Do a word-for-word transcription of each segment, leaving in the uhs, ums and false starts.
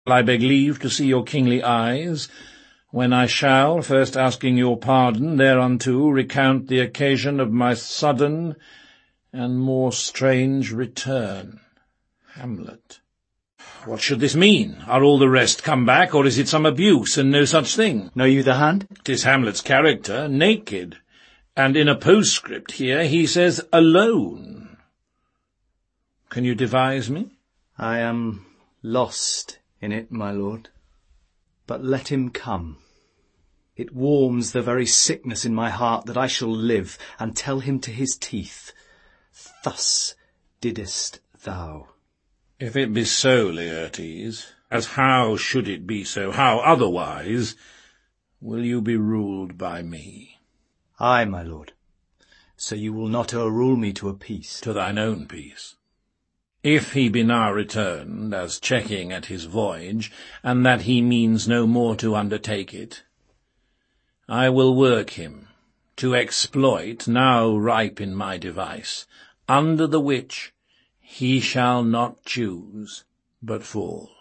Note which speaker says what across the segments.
Speaker 1: I beg leave to see your kingly eyes, when I shall, first asking your pardon thereunto, recount the occasion of my sudden and more strange return. Hamlet. What should this mean? Are all the rest come back, or is it some abuse, and no such thing?
Speaker 2: Know you the hand?
Speaker 1: 'Tis Hamlet's character, naked, and in a postscript here he says, alone. Can you devise me?
Speaker 2: I am lost in it, my lord. But let him come. It warms the very sickness in my heart that I shall live, and tell him to his teeth, thus didst thou.
Speaker 1: If it be so, Laertes, as how should it be so, how otherwise, will you be ruled by me?
Speaker 2: Ay, my lord, so you will not o'errule me to a peace.
Speaker 1: To thine own peace. If he be now returned, as checking at his voyage, and that he means no more to undertake it, I will work him to exploit, now ripe in my device, under the which he shall not choose but fall.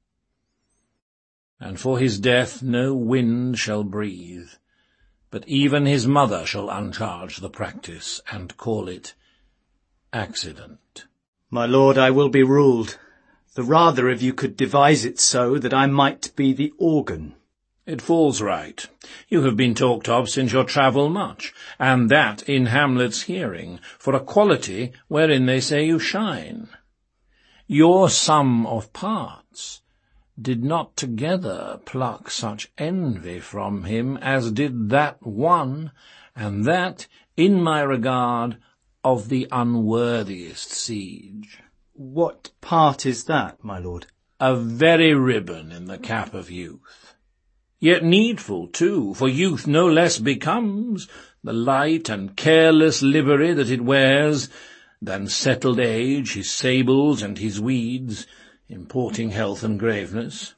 Speaker 1: And for his death no wind shall breathe, but even his mother shall uncharge the practice, and call it accident.
Speaker 2: My lord, I will be ruled, the rather if you could devise it so that I might be the organ.
Speaker 1: It falls right. You have been talked of since your travel much, and that in Hamlet's hearing, for a quality wherein they say you shine. Your sum of parts did not together pluck such envy from him as did that one, and that, in my regard, of the unworthiest siege.
Speaker 2: What part is that, my lord?
Speaker 1: A very ribbon in the cap of youth. Yet needful, too, for youth no less becomes the light and careless livery that it wears, than settled age, his sables and his weeds, importing health and graveness.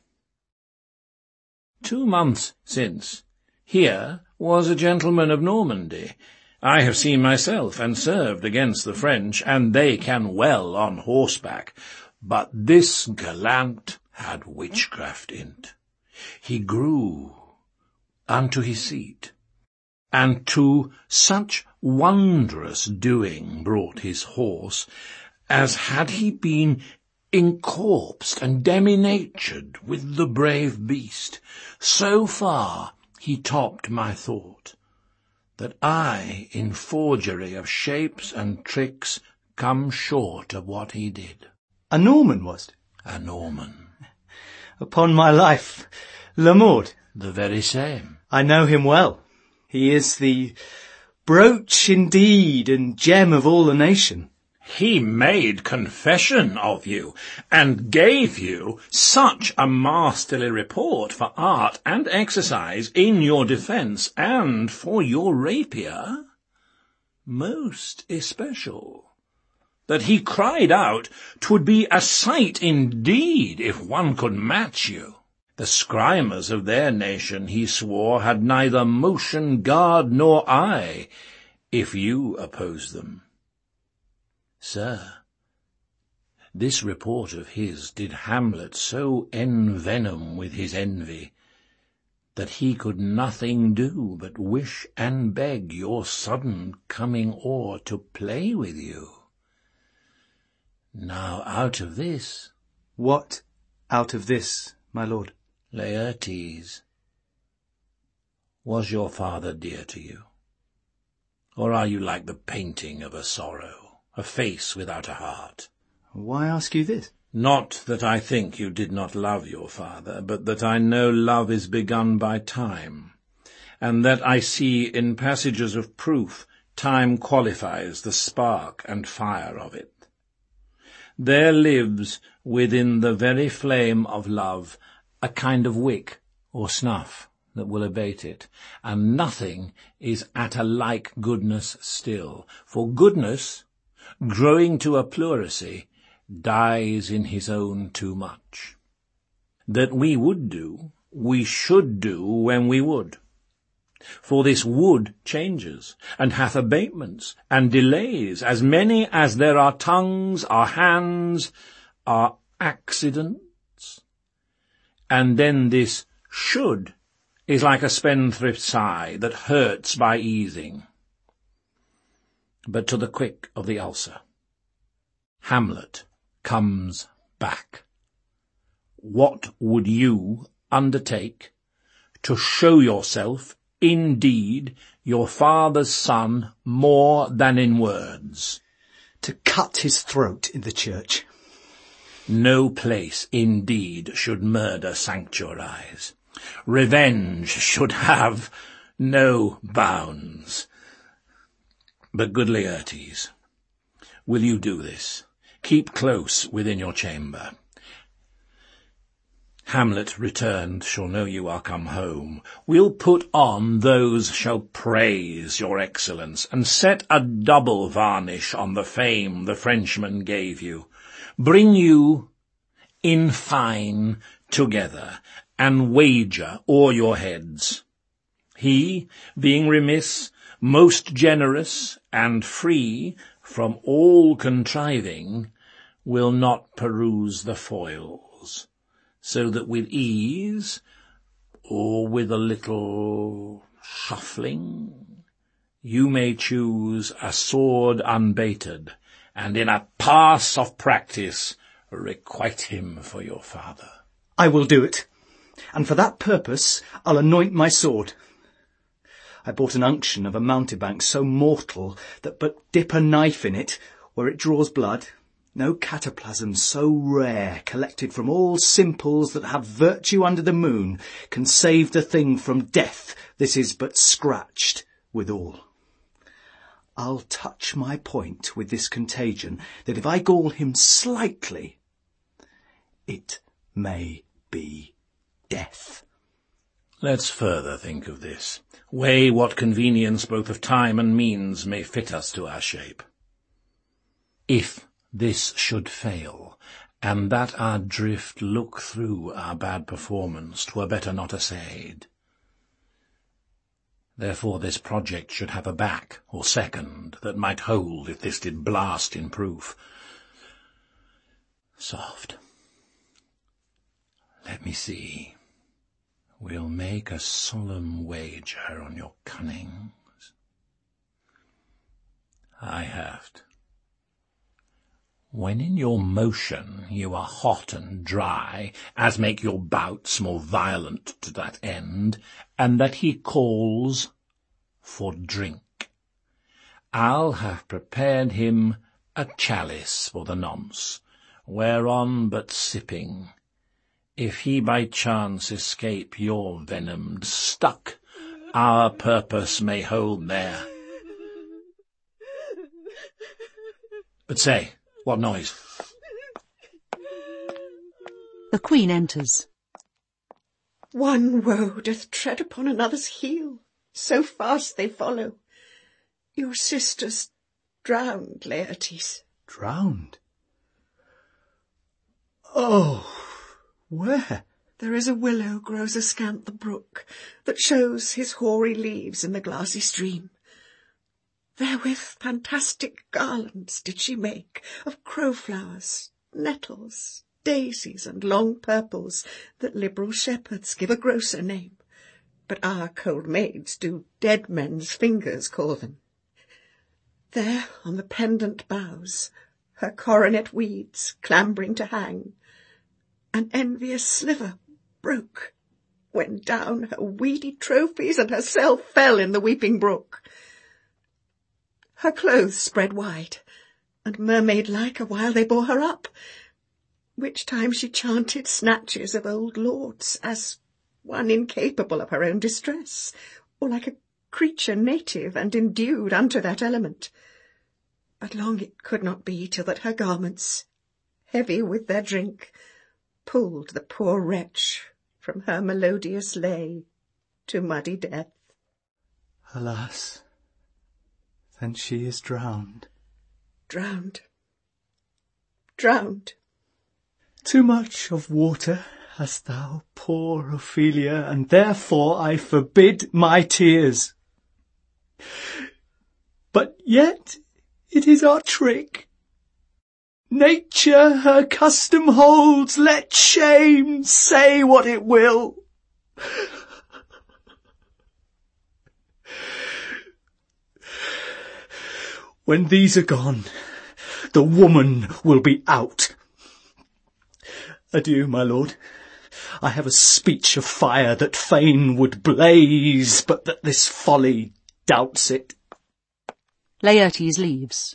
Speaker 1: Two months since, here was a gentleman of Normandy. I have seen myself, and served against the French, and they can well on horseback. But this gallant had witchcraft in't. He grew unto his seat, and to such wondrous doing brought his horse, as had he been incorpsed and demi-natured with the brave beast. So far he topped my thought, that I, in forgery of shapes and tricks, come short of what he did.
Speaker 2: A Norman was't?
Speaker 1: A Norman.
Speaker 2: Upon my life, Lamord.
Speaker 1: The very same.
Speaker 2: I know him well. He is the brooch indeed and gem of all the nation.
Speaker 1: He made confession of you, and gave you such a masterly report for art and exercise in your defence, and for your rapier, most especial, that he cried out 'twould be a sight indeed if one could match you. The scrimmers of their nation, he swore, had neither motion, guard, nor eye, if you opposed them. Sir, this report of his did Hamlet so envenom with his envy, that he could nothing do but wish and beg your sudden coming o'er to play with you. Now out of this—
Speaker 2: What out of this, my lord?
Speaker 1: Laertes, was your father dear to you? Or are you like the painting of a sorrow, a face without a heart?
Speaker 2: Why ask you this?
Speaker 1: Not that I think you did not love your father, but that I know love is begun by time, and that I see in passages of proof time qualifies the spark and fire of it. There lives within the very flame of love a kind of wick or snuff that will abate it, and nothing is at a like goodness still, for goodness, growing to a pleurisy, dies in his own too much. That we would do, we should do when we would. For this would changes, and hath abatements, and delays, as many as there are tongues, are hands, are accidents. And then this should is like a spendthrift sigh that hurts by easing. But to the quick of the ulcer. Hamlet comes back. What would you undertake to show yourself indeed your father's son more than in words?
Speaker 2: To cut his throat in the church.
Speaker 1: No place indeed should murder sanctuarize. Revenge should have no bounds. But good Laertes, will you do this? Keep close within your chamber. Hamlet returned shall know you are come home. We'll put on those shall praise your excellence, and set a double varnish on the fame the Frenchman gave you. Bring you in fine together, and wager o'er your heads. He, being remiss, most generous, and free from all contriving, will not peruse the foils, so that with ease, or with a little shuffling, you may choose a sword unbaited, and in a pass of practice requite him for your father.
Speaker 2: I will do it, and for that purpose I'll anoint my sword. I bought an unction of a mountebank so mortal that but dip a knife in it where it draws blood. No cataplasm so rare, collected from all simples that have virtue under the moon, can save the thing from death. This is but scratched withal. I'll touch my point with this contagion, that if I gall him slightly, it may be death.
Speaker 1: Let's further think of this. Weigh what convenience both of time and means may fit us to our shape. If this should fail, and that our drift look through our bad performance, 'twere better not assayed. Therefore this project should have a back, or second, that might hold if this did blast in proof. Soft. Let me see. We'll make a solemn wager on your cunnings. I have't. When in your motion you are hot and dry, as make your bouts more violent to that end, and that he calls for drink, I'll have prepared him a chalice for the nonce, whereon but sipping, if he by chance escape your venomed stuck, our purpose may hold there. But say, what noise?
Speaker 3: The Queen enters.
Speaker 4: One woe doth tread upon another's heel, so fast they follow. Your sister's drowned, Laertes.
Speaker 2: Drowned? Oh, where?
Speaker 4: There is a willow grows askant the brook, that shows his hoary leaves in the glassy stream. Therewith fantastic garlands did she make, of crowflowers, nettles, daisies, and long purples, that liberal shepherds give a grosser name, but our cold maids do dead men's fingers call them. There on the pendant boughs, her coronet weeds clambering to hang, an envious sliver broke, when down her weedy trophies and herself fell in the weeping brook. Her clothes spread wide, and mermaid-like awhile they bore her up, which time she chanted snatches of old lords, as one incapable of her own distress, or like a creature native and endued unto that element. But long it could not be till that her garments, heavy with their drink, pulled the poor wretch from her melodious lay to muddy death.
Speaker 2: Alas, then she is drowned.
Speaker 4: Drowned. Drowned.
Speaker 2: Too much of water hast thou, poor Ophelia, and therefore I forbid my tears. But yet it is our trick. Nature her custom holds, let shame say what it will. When these are gone, the woman will be out. Adieu, my lord. I have a speech of fire that fain would blaze, but that this folly doubts it.
Speaker 3: Laertes leaves.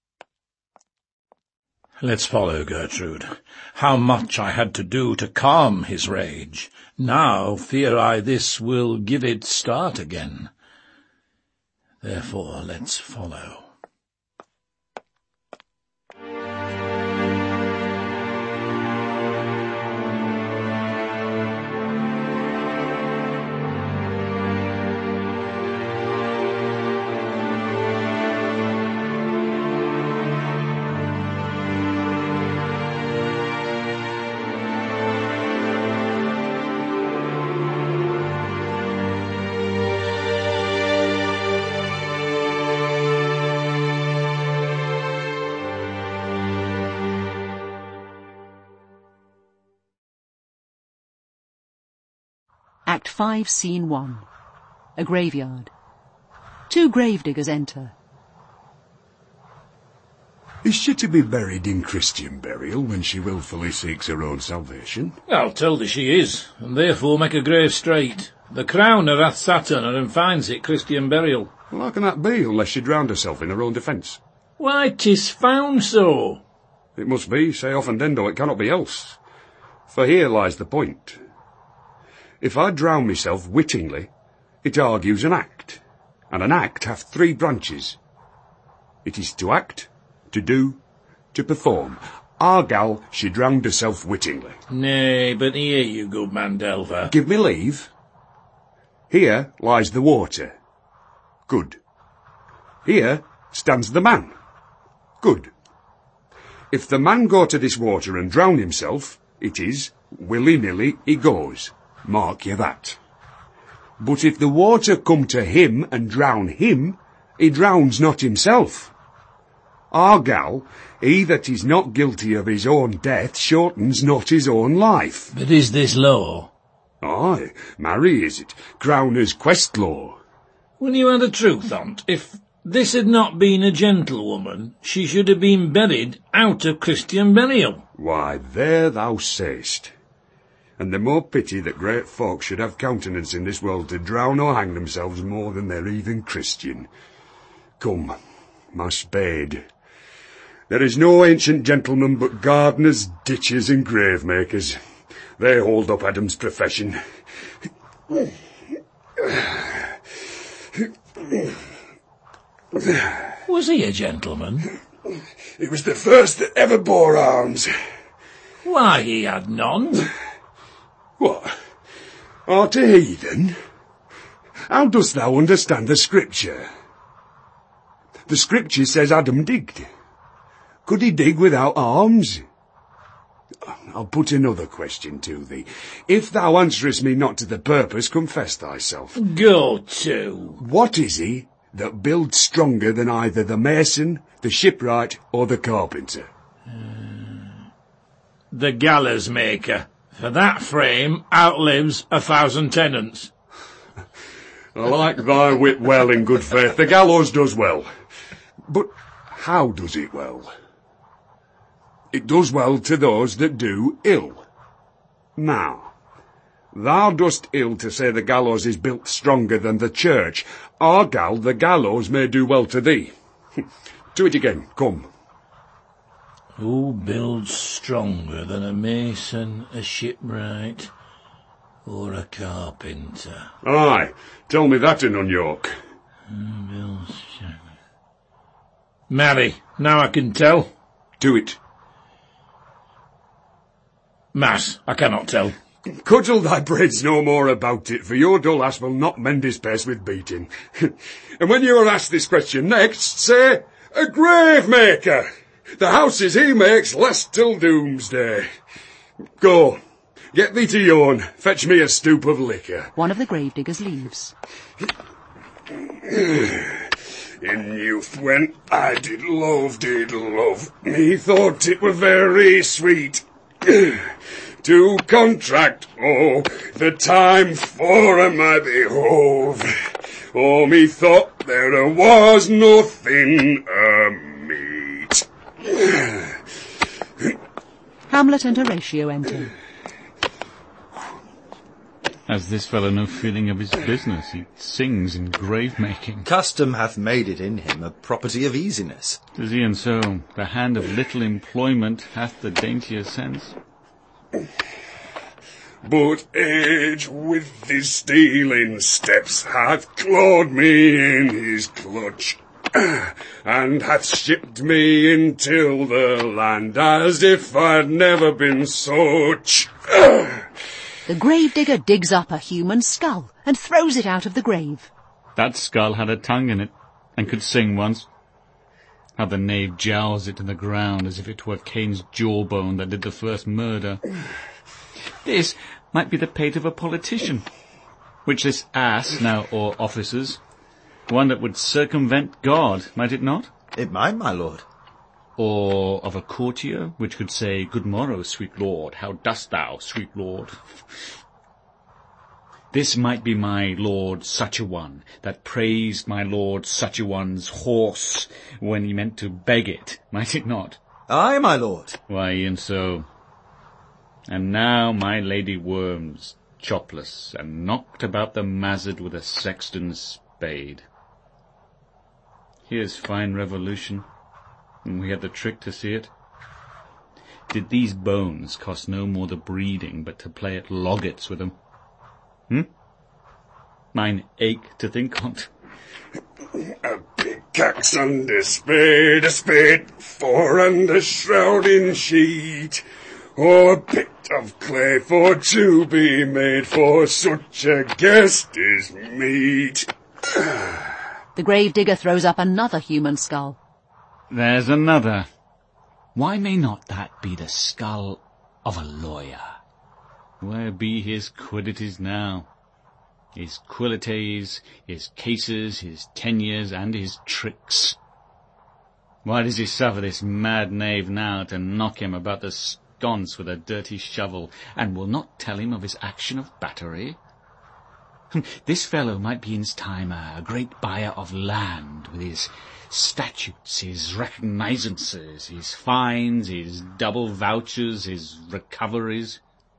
Speaker 1: Let's follow, Gertrude. How much I had to do to calm his rage. Now fear I this will give it start again. Therefore let's follow.
Speaker 3: Act five, Scene one. A graveyard. Two gravediggers enter.
Speaker 5: Is she to be buried in Christian burial when she wilfully seeks her own salvation?
Speaker 1: I'll tell thee she is, and therefore make a grave straight. The crowner hath Saturn, and finds it Christian burial.
Speaker 5: Well, how can that be, unless she drowned herself in her own defence?
Speaker 1: Why, 'tis found so.
Speaker 5: It must be, say Offendendo, it cannot be else. For here lies the point. If I drown myself wittingly, it argues an act, and an act hath three branches. It is to act, to do, to perform. Argal, she drowned herself wittingly.
Speaker 1: Nay, but here, you good man Delver.
Speaker 5: Give me leave. Here lies the water. Good. Here stands the man. Good. If the man go to this water and drown himself, it is, willy-nilly, he goes. Mark you that. But if the water come to him and drown him, he drowns not himself. Argal, he that is not guilty of his own death, shortens not his own life.
Speaker 1: But is this law?
Speaker 5: Aye, marry is it, Crowner's quest law.
Speaker 1: Will you add a truth on't? If this had not been a gentlewoman, she should have been buried out of Christian burial.
Speaker 5: Why, there thou say'st. And the more pity that great folk should have countenance in this world to drown or hang themselves more than they're even Christian. Come, my spade. There is no ancient gentleman but gardeners, ditchers, and gravemakers. They hold up Adam's profession.
Speaker 1: Was he a gentleman?
Speaker 5: He was the first that ever bore arms.
Speaker 1: Why, he had none.
Speaker 5: What? Art a heathen? How dost thou understand the Scripture? The Scripture says Adam digged. Could he dig without arms? I'll put another question to thee. If thou answerest me not to the purpose, confess thyself.
Speaker 1: Go to.
Speaker 5: What is he that builds stronger than either the mason, the shipwright, or the carpenter?
Speaker 1: Uh, the gallows maker. For that frame outlives a thousand tenants.
Speaker 5: I like thy wit well, in good faith. The gallows does well. But how does it well? It does well to those that do ill. Now, thou dost ill to say the gallows is built stronger than the church. Argal, the gallows may do well to thee. Do it again, come.
Speaker 1: Who builds stronger than a mason, a shipwright, or a carpenter?
Speaker 5: Aye, tell me that in York.
Speaker 1: Who builds stronger? Marry, now I can tell.
Speaker 5: Do it.
Speaker 1: Mass, I cannot tell.
Speaker 5: Cudgel thy braids no more about it, for your dull ass will not mend his pace with beating. And when you are asked this question next, say, a grave maker. The houses he makes last till doomsday. Go, get thee to yawn, fetch me a stoop of liquor.
Speaker 3: One of the gravediggers leaves.
Speaker 5: In youth when I did love, did love, me thought it were very sweet to contract, oh, the time for a my behove. Oh, me thought there was nothing a meet.
Speaker 3: Hamlet and Horatio enter.
Speaker 6: Has this fellow no feeling of his business? He sings in grave-making.
Speaker 7: Custom hath made it in him a property of easiness.
Speaker 6: Does he, and so the hand of little employment hath the daintier sense?
Speaker 5: But age with his stealing steps hath clawed me in his clutch, and hath shipped me into the land as if I'd never been such.
Speaker 3: The gravedigger digs up a human skull and throws it out of the grave.
Speaker 6: That skull had a tongue in it, and could sing once. How the knave jowls it to the ground as if it were Cain's jawbone that did the first murder. This might be the pate of a politician, which this ass now o'er offices, one that would circumvent God, might it not?
Speaker 7: It might, my lord.
Speaker 6: Or of a courtier, which could say, Good morrow, sweet lord, how dost thou, sweet lord? This might be my lord such a one, that praised my lord such a one's horse, when he meant to beg it, might it not?
Speaker 7: Ay, my lord.
Speaker 6: Why, e'en so. And now my Lady Worms, chopless, and knocked about the mazzard with a sexton's spade. Here's fine revolution, and we had the trick to see it. Did these bones cost no more the breeding, but to play at loggets with them? Hmm? Mine ache to think on't.
Speaker 5: A pickaxe and a spade, a spade for and a shrouding sheet, or a bit of clay for to be made for such a guest is meet.
Speaker 3: The gravedigger throws up another human skull.
Speaker 6: There's another. Why may not that be the skull of a lawyer? Where be his quiddities now? His quilites, his cases, his tenures, and his tricks. Why does he suffer this mad knave now to knock him about the sconce with a dirty shovel, and will not tell him of his action of battery? This fellow might be in his time a great buyer of land, with his statutes, his recognizances, his fines, his double vouchers, his recoveries.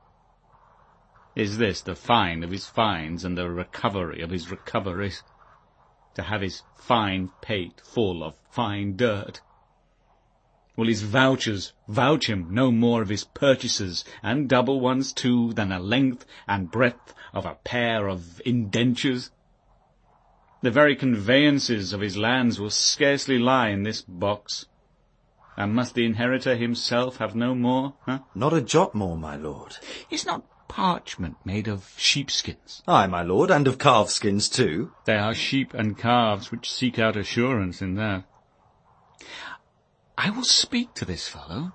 Speaker 6: Is this the fine of his fines and the recovery of his recoveries? To have his fine pate full of fine dirt? Will his vouchers vouch him no more of his purchases, and double ones too, than a length and breadth of a pair of indentures? The very conveyances of his lands will scarcely lie in this box. And must the inheritor himself have no more, huh?
Speaker 7: Not a jot more, my lord.
Speaker 6: Is not parchment made of sheepskins?
Speaker 7: Ay, my lord, and of calf skins too.
Speaker 6: They are sheep and calves which seek out assurance in that. I will speak to this fellow.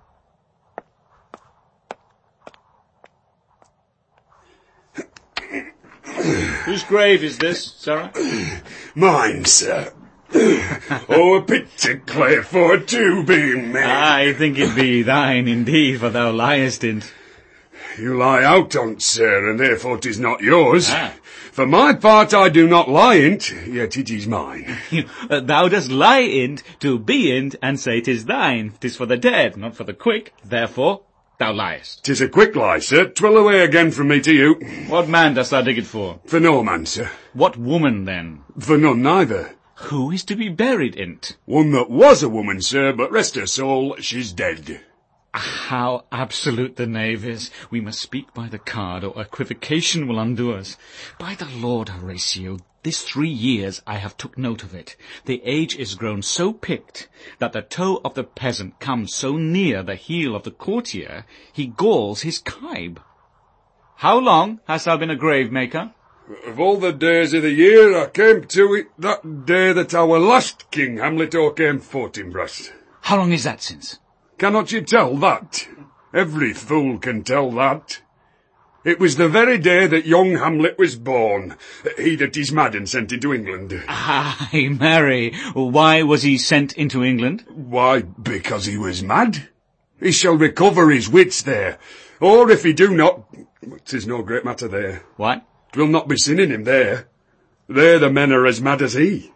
Speaker 6: Whose grave is this, Sarah?
Speaker 5: Mine, sir. Oh, a bit of clay for to be made.
Speaker 6: I think it be thine indeed, for thou liest in't.
Speaker 5: You lie out on't, sir, and therefore 'tis not yours.
Speaker 6: Ah.
Speaker 5: For my part I do not lie in't, yet it is mine.
Speaker 6: Thou dost lie in't, to be in't, and say 'tis thine. 'Tis for the dead, not for the quick. Therefore, thou liest.
Speaker 5: 'Tis a quick lie, sir. Twill away again from me to you.
Speaker 6: What man dost thou dig it for?
Speaker 5: For no man, sir.
Speaker 6: What woman, then?
Speaker 5: For none neither.
Speaker 6: Who is to be buried in't?
Speaker 5: One that was a woman, sir, but rest her soul, she's dead.
Speaker 6: How absolute the knave is. We must speak by the card, or equivocation will undo us. By the Lord, Horatio, this three years I have took note of it. The age is grown so picked, that the toe of the peasant comes so near the heel of the courtier, he galls his kibe. How long hast thou been a grave maker?
Speaker 5: Of all the days of the year, I came to it that day that our last King Hamlet o'ercame Fortinbras.
Speaker 6: How long is that since?
Speaker 5: Cannot you tell that? Every fool can tell that. It was the very day that young Hamlet was born, he that is mad and sent into England.
Speaker 6: Aye, marry, why was he sent into England?
Speaker 5: Why, because he was mad. He shall recover his wits there, or if he do not, 'tis no great matter there.
Speaker 6: What?
Speaker 5: 'Twill not be sin in him there. There the men are as mad as he.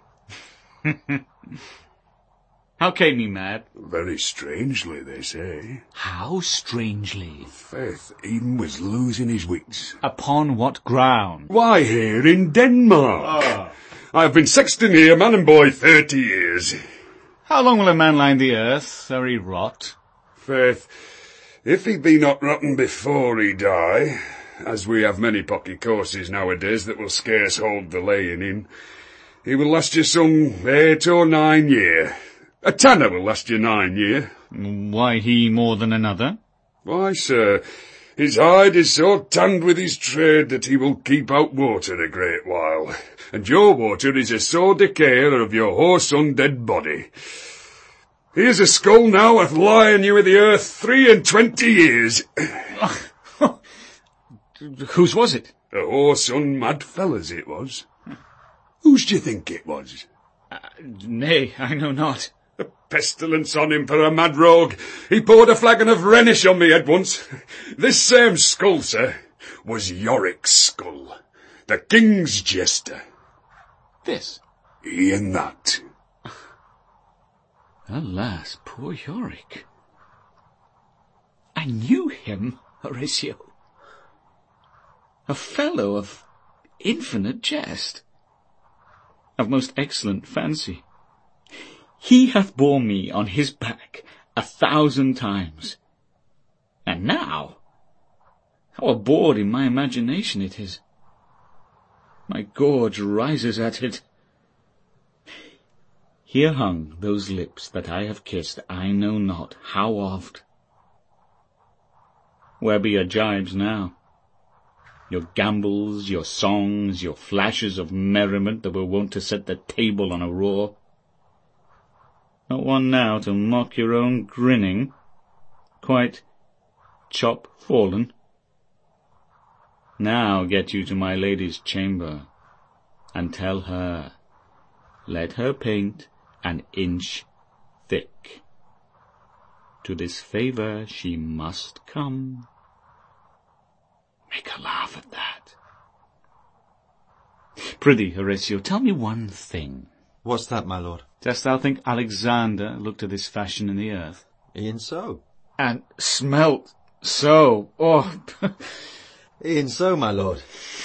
Speaker 6: How came he mad?
Speaker 5: Very strangely, they say.
Speaker 6: How strangely?
Speaker 5: Faith, Eden was losing his wits.
Speaker 6: Upon what ground?
Speaker 5: Why, here in Denmark. Oh. I have been sexton here, man and boy, thirty years.
Speaker 6: How long will a man lie in the earth, ere he rot?
Speaker 5: Faith, if he be not rotten before he die, as we have many pocky courses nowadays that will scarce hold the laying in, he will last you some eight or nine year. A tanner will last you nine year.
Speaker 6: Why he more than another?
Speaker 5: Why, sir, his hide is so tanned with his trade that he will keep out water a great while, and your water is a sore decayer of your horse undead body. Here's a skull now hath lying you in the earth three and twenty years.
Speaker 6: Whose was it?
Speaker 5: A horse unmad fella's it was. Whose d'ye think it was?
Speaker 6: Uh, nay, I know not.
Speaker 5: A pestilence on him for a mad rogue. He poured a flagon of Rhenish on me head once. This same skull, sir, was Yorick's skull, the king's jester.
Speaker 6: This?
Speaker 5: E'en that.
Speaker 6: Alas, poor Yorick. I knew him, Horatio. A fellow of infinite jest, of most excellent fancy. He hath borne me on his back a thousand times. And now, how abhorred in my imagination it is. My gorge rises at it. Here hung those lips that I have kissed I know not how oft. Where be your gibes now? Your gambols, your songs, your flashes of merriment that were wont to set the table on a roar? Not one now to mock your own grinning, quite chop fallen. Now get you to my lady's chamber, and tell her, let her paint an inch thick. To this favour she must come. Make her laugh at that. Prithee, Horatio, tell me one thing.
Speaker 7: What's that, my lord?
Speaker 6: Dost thou think Alexander looked to this fashion in the earth?
Speaker 7: E'en so.
Speaker 6: And smelt so. Oh.
Speaker 7: E'en so, my lord.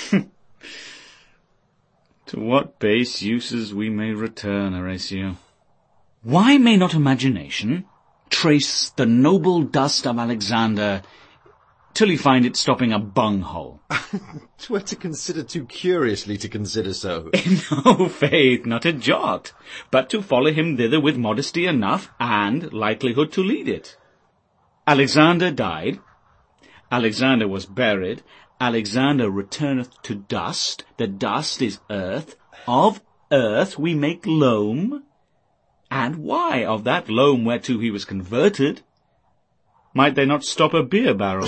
Speaker 6: To what base uses we may return, Horatio. Why may not imagination trace the noble dust of Alexander till you find it stopping a bunghole?
Speaker 7: 'Twere to consider too curiously to consider so.
Speaker 6: No, faith, not a jot, but to follow him thither with modesty enough, and likelihood to lead it. Alexander died, Alexander was buried, Alexander returneth to dust, the dust is earth, of earth we make loam, and why of that loam whereto he was converted? Might they not stop a beer barrel?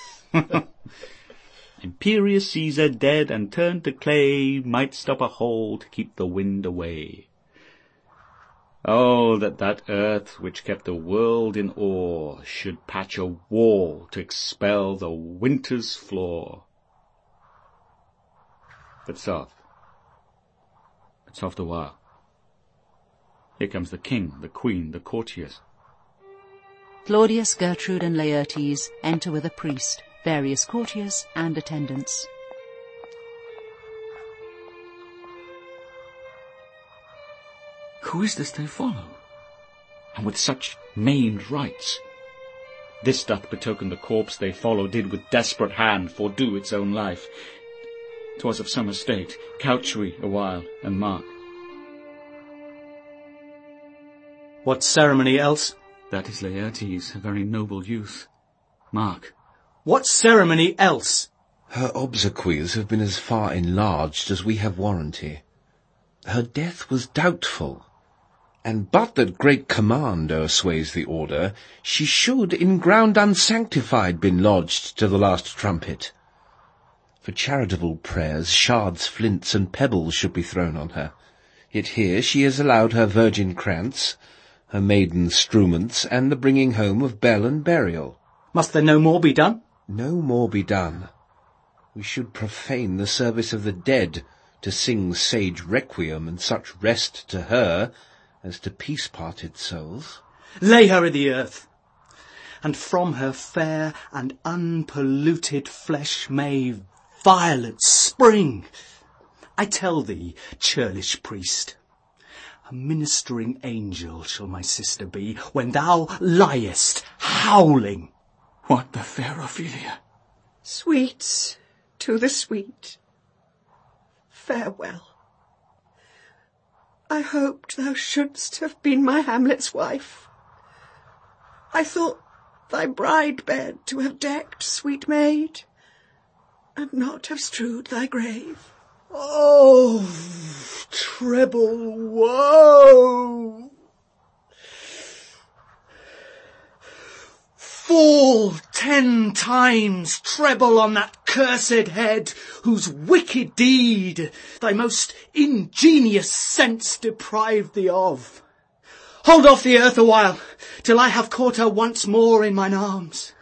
Speaker 6: Imperious Caesar, dead and turned to clay, might stop a hole to keep the wind away. Oh, that that earth which kept the world in awe should patch a wall to expel the winter's flaw. But soft, but soft a while. Here comes the king, the queen, the courtiers.
Speaker 3: Claudius, Gertrude, and Laertes enter with a priest, various courtiers and attendants.
Speaker 6: Who is this they follow? And with such maimed rites? This doth betoken the corpse they follow did with desperate hand fordo its own life. 'Twas of some estate. Couch we awhile, and mark.
Speaker 2: What ceremony else?
Speaker 6: That is Laertes, a very noble youth. Mark.
Speaker 2: What ceremony else?
Speaker 8: Her obsequies have been as far enlarged as we have warranty. Her death was doubtful, and but that great command o'ersways the order, she should in ground unsanctified been lodged to the last trumpet. For charitable prayers, shards, flints, and pebbles should be thrown on her. Yet here she is allowed her virgin krantz, her maiden struments, and the bringing home of bell and burial.
Speaker 2: Must there no more be done?
Speaker 8: No more be done. We should profane the service of the dead to sing sage requiem and such rest to her as to peace-parted souls.
Speaker 2: Lay her in the earth, and from her fair and unpolluted flesh may violets spring. I tell thee, churlish priest, a ministering angel shall my sister be when thou liest howling.
Speaker 6: What the fair Ophelia?
Speaker 4: Sweets to the sweet, farewell. I hoped thou shouldst have been my Hamlet's wife. I thought thy bride bed to have decked, sweet maid, and not have strewed thy grave.
Speaker 2: Oh, treble woe! Fall ten times treble on that cursed head, whose wicked deed thy most ingenious sense deprived thee of. Hold off the earth a while, till I have caught her once more in mine arms.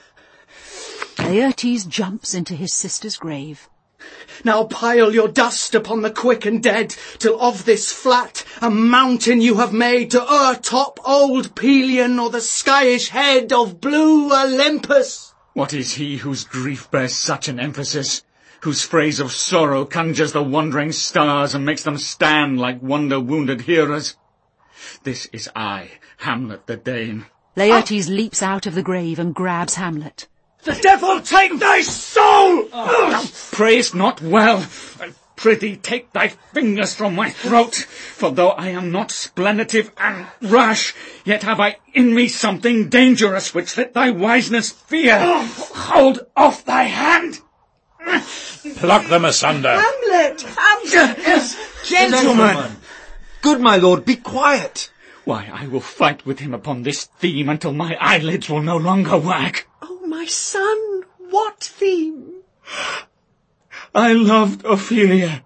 Speaker 3: Laertes jumps into his sister's grave.
Speaker 2: Now pile your dust upon the quick and dead, till of this flat a mountain you have made to o'ertop old Pelion or the skyish head of blue Olympus.
Speaker 6: What is he whose grief bears such an emphasis, whose phrase of sorrow conjures the wandering stars and makes them stand like wonder-wounded hearers? This is I, Hamlet the Dane.
Speaker 3: Laertes leaps out of the grave and grabs Hamlet.
Speaker 2: The devil take thy soul!
Speaker 6: Oh, thou prayest not well. I prithee take thy fingers from my throat, for though I am not splenitive and rash, yet have I in me something dangerous which let thy wiseness fear. Hold off thy hand!
Speaker 1: Pluck them asunder.
Speaker 4: Hamlet! Hamlet!
Speaker 7: Gentlemen! Good my lord, be quiet!
Speaker 6: Why, I will fight with him upon this theme until my eyelids will no longer wag.
Speaker 4: Oh, my son, what theme?
Speaker 6: I loved Ophelia.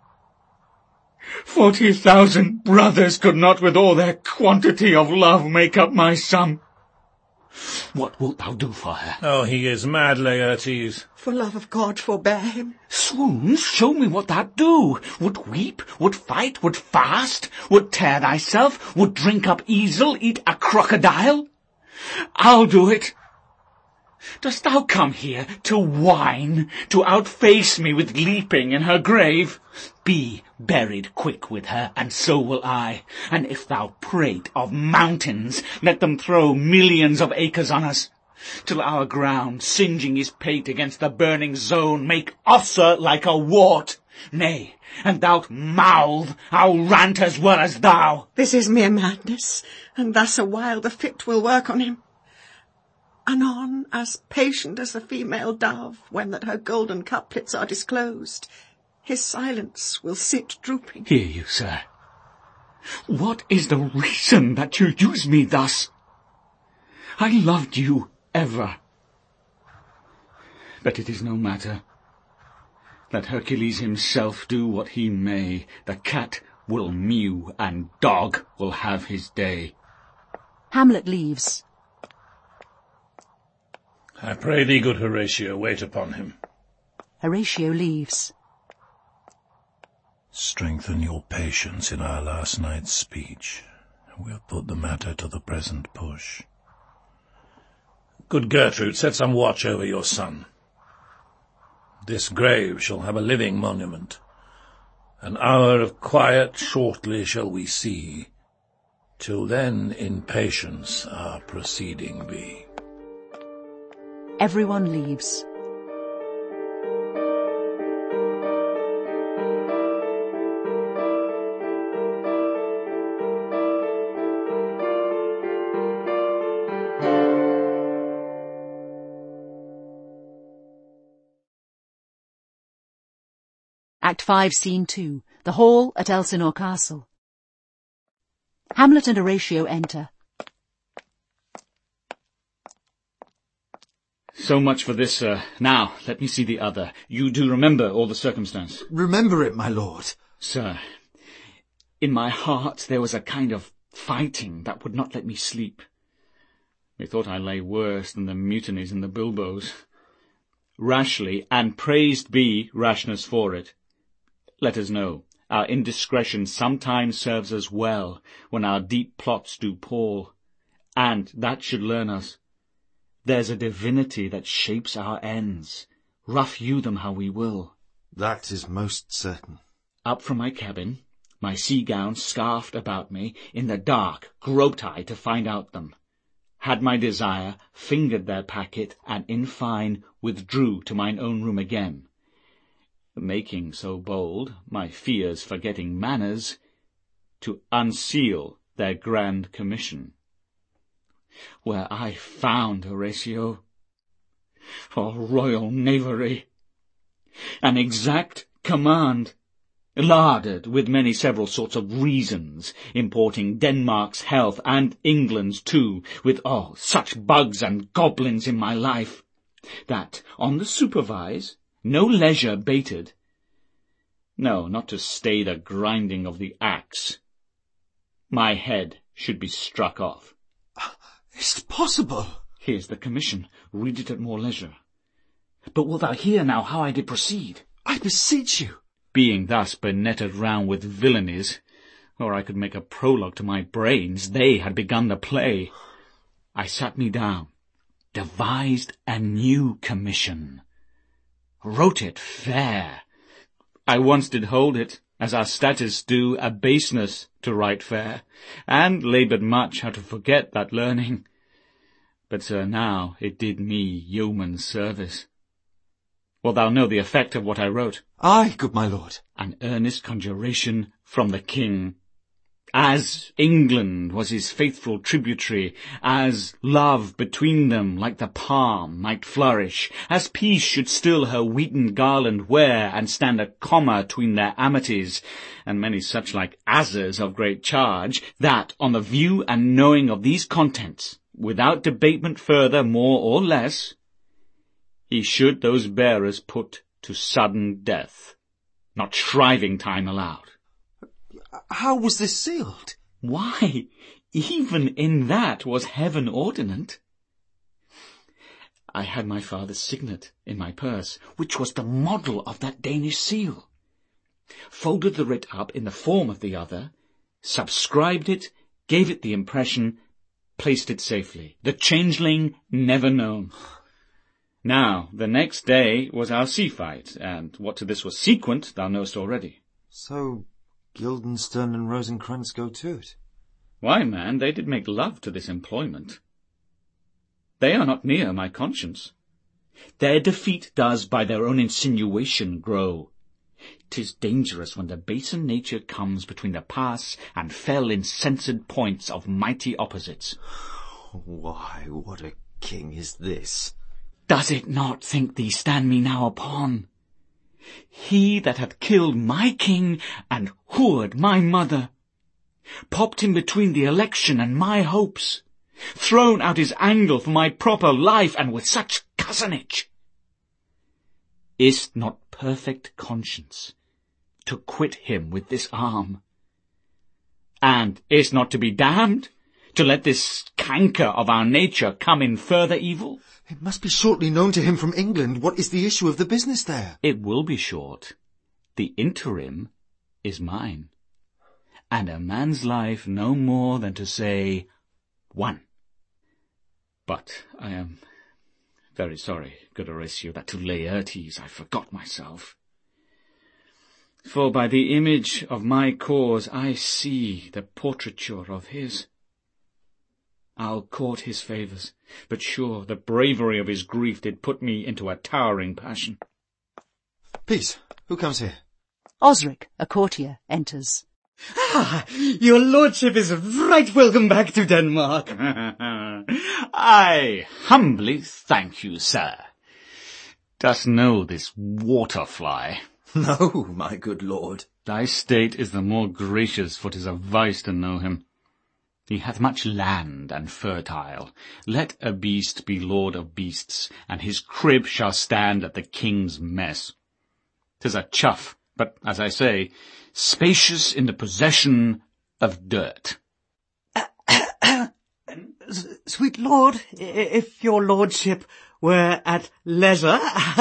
Speaker 6: Forty thousand brothers could not with all their quantity of love make up my sum. What wilt thou do for her?
Speaker 1: Oh, he is mad, Laertes.
Speaker 4: For love of God, forbear him.
Speaker 6: Swoons, show me what thou'd do. Would weep, would fight, would fast, would tear thyself, would drink up easel, eat a crocodile? I'll do it. Dost thou come here to whine, to outface me with leaping in her grave? Be buried quick with her, and so will I. And if thou prate of mountains, let them throw millions of acres on us, till our ground, singeing his pate against the burning zone, make Ossa like a wart. Nay, and thou'lt mouth, I'll rant as well as thou.
Speaker 4: This is mere madness, and thus a while the fit will work on him. Anon, as patient as the female dove, when that her golden couplets are disclosed, his silence will sit drooping.
Speaker 6: Hear you, sir. What is the reason that you use me thus? I loved you ever. But it is no matter. Let Hercules himself do what he may. The cat will mew, and dog will have his day.
Speaker 3: Hamlet leaves.
Speaker 1: I pray thee, good Horatio, wait upon him.
Speaker 3: Horatio leaves.
Speaker 9: Strengthen your patience in our last night's speech. We'll put the matter to the present push.
Speaker 1: Good Gertrude, set some watch over your son. This grave shall have a living monument. An hour of quiet shortly shall we see. Till then, in patience our proceeding be.
Speaker 3: Everyone leaves. Act five, Scene two. The hall at Elsinore Castle. Hamlet and Horatio enter.
Speaker 6: So much for this, sir. Now, let me see the other. You do remember all the circumstance?
Speaker 7: Remember it, my lord.
Speaker 6: Sir, in my heart there was a kind of fighting that would not let me sleep. Methought I lay worse than the mutinies in the bilboes. Rashly, and praised be rashness for it. Let us know, our indiscretion sometimes serves us well, when our deep plots do pall, and that should learn us. There's a divinity that shapes our ends, rough hew them how we will.
Speaker 7: That is most certain.
Speaker 6: Up from my cabin, my sea-gown scarfed about me, in the dark groped I to find out them. Had my desire, fingered their packet, and in fine withdrew to mine own room again, making so bold, my fears forgetting manners, to unseal their grand commission. Where I found, Horatio, for royal knavery, an exact command, larded with many several sorts of reasons, importing Denmark's health and England's too, with all such bugs and goblins in my life, that on the supervise, no leisure bated, no, not to stay the grinding of the axe, my head should be struck off.
Speaker 7: Is it possible?
Speaker 6: Here's the commission. Read it at more leisure. But wilt thou hear now how I did proceed?
Speaker 7: I beseech you.
Speaker 6: Being thus benetted round with villainies, or I could make a prologue to my brains, they had begun the play. I sat me down, devised a new commission, wrote it fair. I once did hold it, as our statists do, a baseness to write fair, and laboured much how to forget that learning. But, sir, now it did me yeoman service. Wilt thou know the effect of what I wrote?
Speaker 7: Ay, good my lord.
Speaker 6: An earnest conjuration from the king. As England was his faithful tributary, as love between them like the palm might flourish, as peace should still her wheaten garland wear, and stand a comma tween their amities, and many such like asses of great charge, that on the view and knowing of these contents, without debatement further more or less, he should those bearers put to sudden death, not shriving time allowed.
Speaker 7: How was this sealed?
Speaker 6: Why, even in that was heaven ordinant. I had my father's signet in my purse, which was the model of that Danish seal, folded the writ up in the form of the other, subscribed it, gave it the impression, placed it safely, the changeling never known. Now, the next day was our sea-fight, and what to this was sequent, thou knowest already.
Speaker 7: So Guildenstern and Rosencrantz go to it?
Speaker 6: Why, man, they did make love to this employment. They are not near my conscience. Their defeat does by their own insinuation grow. 'Tis dangerous when the baser nature comes between the pass and fell insensed points of mighty opposites.
Speaker 7: Why, what a king is this?
Speaker 6: Does it not think thee stand me now upon? He that hath killed my king and whored my mother, popped in between the election and my hopes, thrown out his angle for my proper life, and with such cozenage. Is't not perfect conscience to quit him with this arm? And is not to be damned to let this canker of our nature come in further evil?
Speaker 7: It must be shortly known to him from England what is the issue of the business there.
Speaker 6: It will be short. The interim is mine, and a man's life no more than to say, one. But I am very sorry, good Horatio, that to Laertes I forgot myself. For by the image of my cause I see the portraiture of his. I'll court his favours, but sure the bravery of his grief did put me into a towering passion.
Speaker 7: Peace, who comes here?
Speaker 3: Osric, a courtier, enters.
Speaker 10: Ah, your lordship is right welcome back to Denmark.
Speaker 6: I humbly thank you, sir. Dost know this waterfly?
Speaker 7: No, my good lord.
Speaker 6: Thy state is the more gracious, for 'tis a vice to know him. He hath much land and fertile. Let a beast be lord of beasts, and his crib shall stand at the king's mess. 'Tis a chuff, but, as I say, spacious in the possession of dirt.
Speaker 10: Sweet lord, if your lordship were at leisure,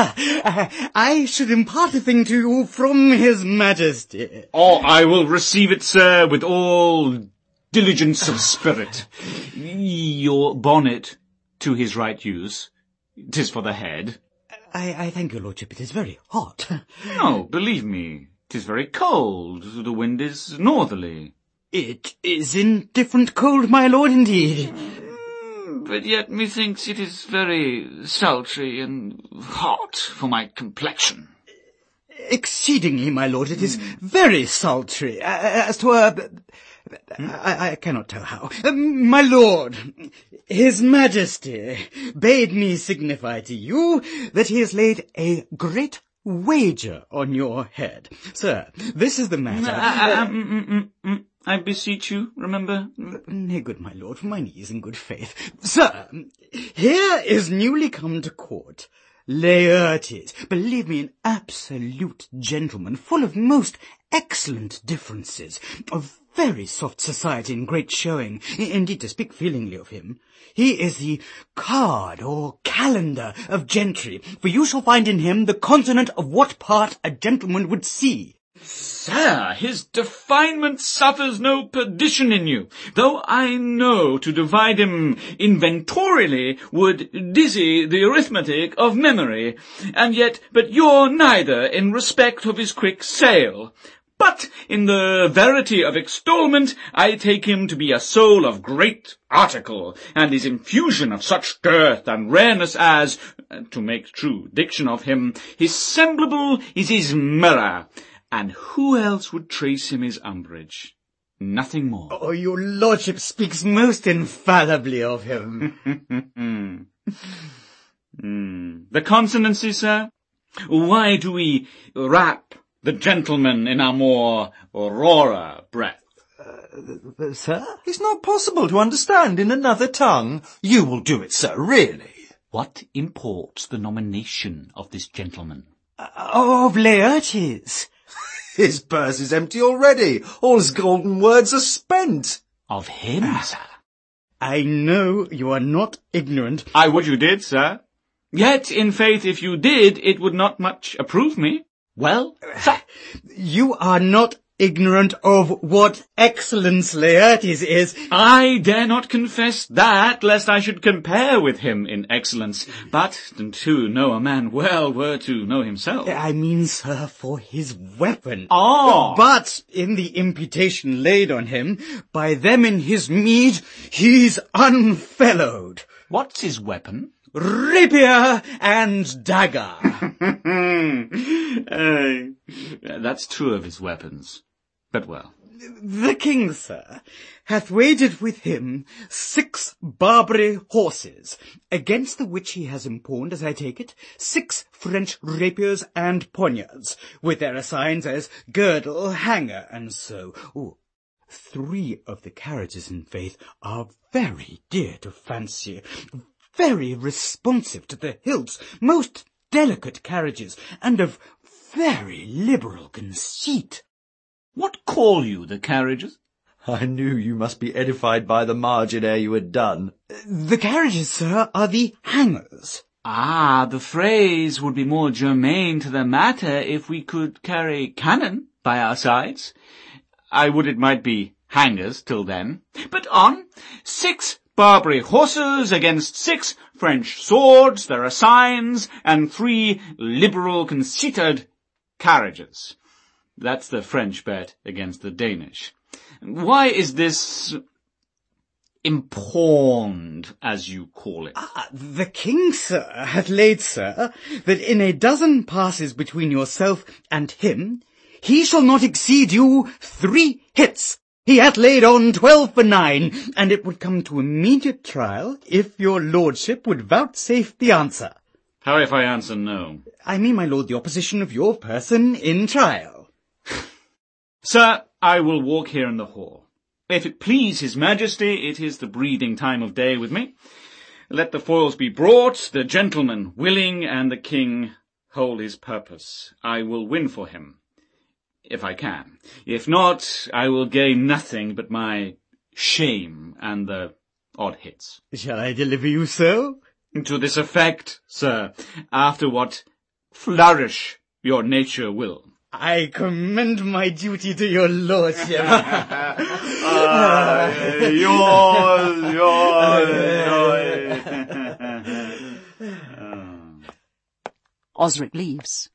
Speaker 10: I should impart a thing to you from his majesty.
Speaker 6: Oh, I will receive it, sir, with all diligence of spirit. Your bonnet to his right use. 'Tis for the head.
Speaker 10: I, I thank your lordship, it is very hot.
Speaker 6: No, believe me, 'tis very cold. The wind is northerly.
Speaker 10: It is indifferent cold, my lord, indeed.
Speaker 6: But yet methinks it is very sultry and hot for my complexion.
Speaker 10: Exceedingly, my lord, it is very sultry. As to a... I, I cannot tell how. My lord, his majesty bade me signify to you that he has laid a great wager on your head. Sir, this is the matter.
Speaker 6: Uh, um, mm, mm, mm. I beseech you, remember?
Speaker 10: Nay, good my lord, for my knees in good faith. Sir, here is newly come to court Laertes, believe me, an absolute gentleman, full of most excellent differences, of very soft society and great showing. Indeed, to speak feelingly of him, he is the card or calendar of gentry, for you shall find in him the consonant of what part a gentleman would see.
Speaker 6: Sir, his definement suffers no perdition in you, though I know to divide him inventorially would dizzy the arithmetic of memory, and yet but you're neither in respect of his quick sale. But in the verity of extolment, I take him to be a soul of great article, and his infusion of such girth and rareness as, to make true diction of him, his semblable is his mirror. And who else would trace him his umbrage? Nothing more.
Speaker 10: Oh, your lordship speaks most infallibly of him.
Speaker 6: mm. The consonancy, sir? Why do we wrap the gentleman in our more aurora breath?
Speaker 10: Uh, sir?
Speaker 7: It's not possible to understand in another tongue. You will do it, sir, really.
Speaker 6: What imports the nomination of this gentleman?
Speaker 10: Uh, of Laertes.
Speaker 7: His purse is empty already. All his golden words are spent.
Speaker 6: Of him, sir?
Speaker 10: I know you are not ignorant.
Speaker 6: I would you did, sir. Yet, in faith, if you did, it would not much approve me. Well, sir?
Speaker 10: You are not ignorant of what excellence Laertes is.
Speaker 6: I dare not confess that, lest I should compare with him in excellence. But to know a man well were to know himself.
Speaker 10: I mean, sir, for his weapon.
Speaker 6: Oh!
Speaker 10: But in the imputation laid on him, by them in his meed, he's unfellowed.
Speaker 6: What's his weapon?
Speaker 10: Rapier and dagger.
Speaker 6: uh, that's true of his weapons. But well.
Speaker 10: The king, sir, hath wagered with him six Barbary horses, against the which he has impawned, as I take it, six French rapiers and poniards, with their assigns as girdle, hanger, and so. Ooh, three of the carriages, in faith, are very dear to fancy, very responsive to the hilts, most delicate carriages, and of very liberal conceit.
Speaker 6: What call you the carriages?
Speaker 7: I knew you must be edified by the margin ere you had done.
Speaker 10: The carriages, sir, are the hangers.
Speaker 6: Ah, the phrase would be more germane to the matter if we could carry cannon by our sides. I would it might be hangers till then. But on, six Barbary horses against six French swords, there are signs, and three liberal conceited carriages. That's the French bet against the Danish. Why is this impawned, as you call it?
Speaker 10: Ah, the king, sir, hath laid, sir, that in a dozen passes between yourself and him, he shall not exceed you three hits. He hath laid on twelve for nine, and it would come to immediate trial if your lordship would vouchsafe the answer.
Speaker 6: How if I answer no?
Speaker 10: I mean, my lord, the opposition of your person in trial.
Speaker 6: Sir, I will walk here in the hall. If it please his majesty, it is the breathing time of day with me. Let the foils be brought, the gentleman willing, and the king hold his purpose. I will win for him, if I can. If not, I will gain nothing but my shame and the odd hits.
Speaker 10: Shall I deliver you so?
Speaker 6: To this effect, sir, after what flourish your nature will.
Speaker 10: I commend my duty to your lordship.
Speaker 6: uh, yours, yours, yours.
Speaker 3: Osric leaves.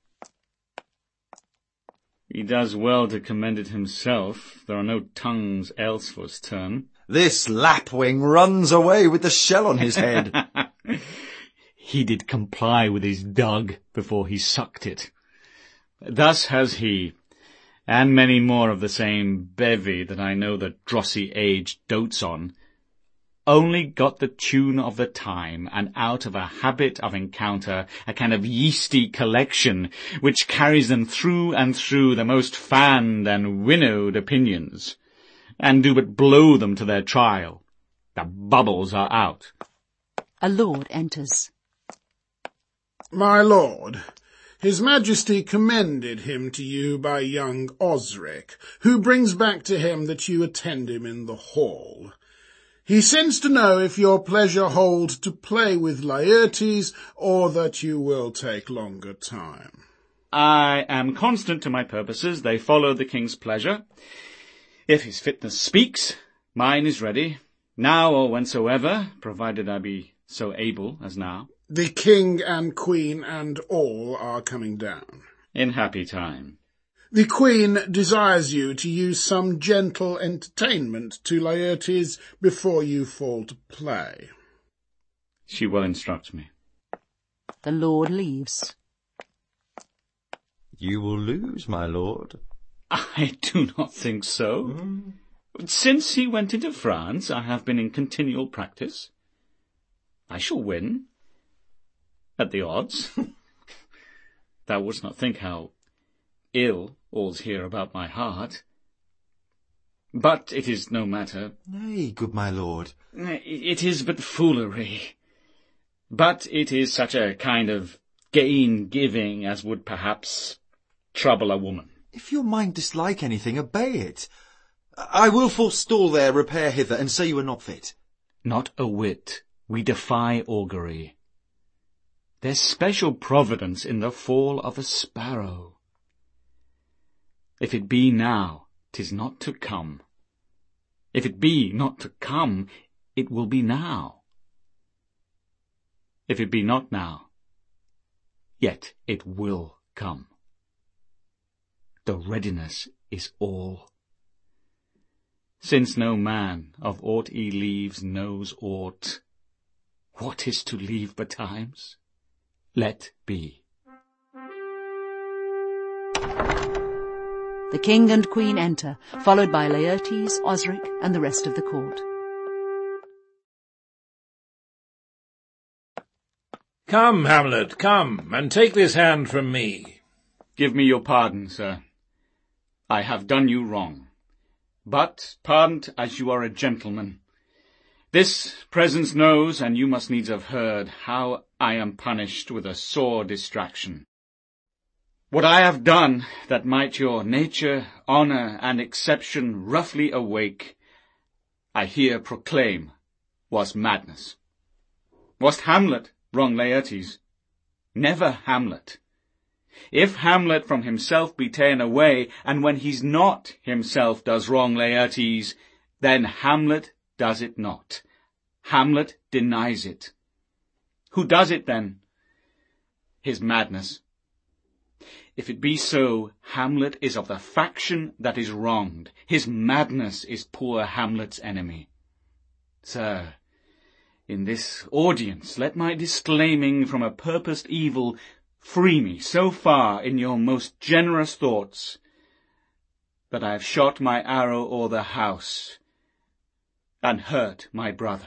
Speaker 6: He does well to commend it himself. There are no tongues else for his turn.
Speaker 7: This lapwing runs away with the shell on his head.
Speaker 6: He did comply with his dug before he sucked it. Thus has he, and many more of the same bevy that I know the drossy age dotes on, only got the tune of the time, and out of a habit of encounter, a kind of yeasty collection, which carries them through and through the most fanned and winnowed opinions, and do but blow them to their trial. The bubbles are out.
Speaker 3: A lord enters.
Speaker 11: My lord, His Majesty commended him to you by young Osric, who brings back to him that you attend him in the hall. He sends to know if your pleasure hold to play with Laertes, or that you will take longer time.
Speaker 6: I am constant to my purposes. They follow the king's pleasure. If his fitness speaks, mine is ready, now or whensoever, provided I be so able as now.
Speaker 11: The king and queen and all are coming down.
Speaker 6: In happy time.
Speaker 11: The queen desires you to use some gentle entertainment to Laertes before you fall to play.
Speaker 6: She will instruct me.
Speaker 3: The lord leaves.
Speaker 7: You will lose, my lord.
Speaker 6: I do not think so. Mm. Since he went into France, I have been in continual practice. I shall win. At the odds. Thou wouldst not think how ill all's here about my heart. But it is no matter.
Speaker 7: Nay, good my lord.
Speaker 6: It is but foolery. But it is such a kind of gain-giving as would perhaps trouble a woman.
Speaker 7: If your mind dislike anything, obey it. I will forestall their repair hither, and say you are not fit.
Speaker 6: Not a whit. We defy augury. There's special providence in the fall of a sparrow. If it be now, 'tis not to come. If it be not to come, it will be now. If it be not now, yet it will come. The readiness is all. Since no man of aught he leaves knows aught, what is to leave betimes? Let be.
Speaker 3: The king and queen enter, followed by Laertes, Osric, and the rest of the court.
Speaker 1: Come, Hamlet, come, and take this hand from me.
Speaker 6: Give me your pardon, sir. I have done you wrong. But, pardoned as you are a gentleman, this presence knows, and you must needs have heard, how I am punished with a sore distraction. What I have done that might your nature, honour, and exception roughly awake, I here proclaim was madness. Was Hamlet wrong Laertes? Never Hamlet. If Hamlet from himself be ta'en away, and when he's not himself does wrong Laertes, then Hamlet does it not. Hamlet denies it. Who does it then? His madness. If it be so, Hamlet is of the faction that is wronged. His madness is poor Hamlet's enemy. Sir, in this audience let my disclaiming from a purposed evil free me so far in your most generous thoughts, that I have shot my arrow o'er the house, and hurt my brother.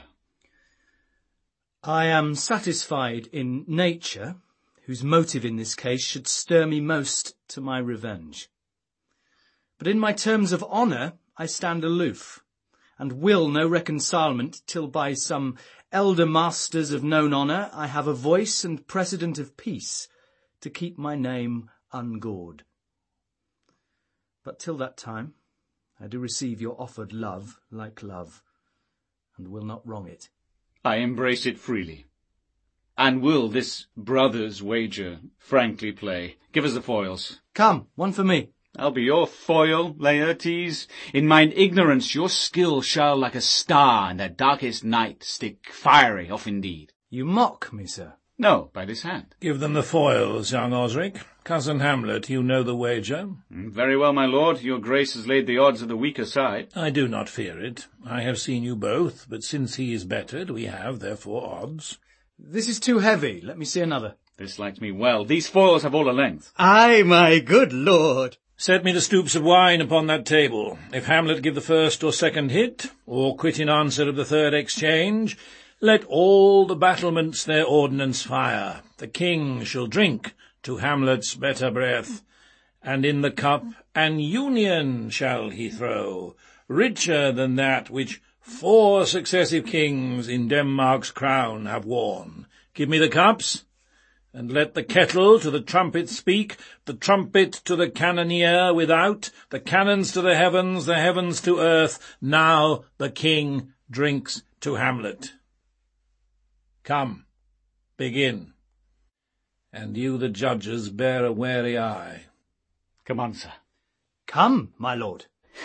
Speaker 2: I am satisfied in nature, whose motive in this case should stir me most to my revenge. But in my terms of honour I stand aloof, and will no reconcilement till by some elder masters of known honour I have a voice and precedent of peace to keep my name ungawed. But till that time I do receive your offered love like love, and will not wrong it.
Speaker 6: I embrace it freely, and will this brother's wager frankly play. Give us the foils.
Speaker 2: Come, one for me.
Speaker 6: I'll be your foil, Laertes. In mine ignorance your skill shall like a star in the darkest night stick fiery off indeed.
Speaker 2: You mock me, sir.
Speaker 6: No, by this hand.
Speaker 1: Give them the foils, young Osric. Cousin Hamlet, you know the wager.
Speaker 6: Mm, very well, my lord. Your grace has laid the odds of the weaker side.
Speaker 1: I do not fear it. I have seen you both, but since he is bettered, we have, therefore, odds.
Speaker 2: This is too heavy. Let me see another.
Speaker 6: This likes me well. These foils have all a length.
Speaker 10: Aye, my good lord.
Speaker 1: Set me the stoops of wine upon that table. If Hamlet give the first or second hit, or quit in answer of the third exchange, let all the battlements their ordnance fire. The king shall drink to Hamlet's better breath, and in the cup an union shall he throw, richer than that which four successive kings in Denmark's crown have worn. Give me the cups, and let the kettle to the trumpet speak, the trumpet to the cannoneer without, the cannons to the heavens, the heavens to earth. Now the king drinks to Hamlet. Come, begin. And you, the judges, bear a wary eye.
Speaker 6: Come on, sir.
Speaker 2: Come, my lord.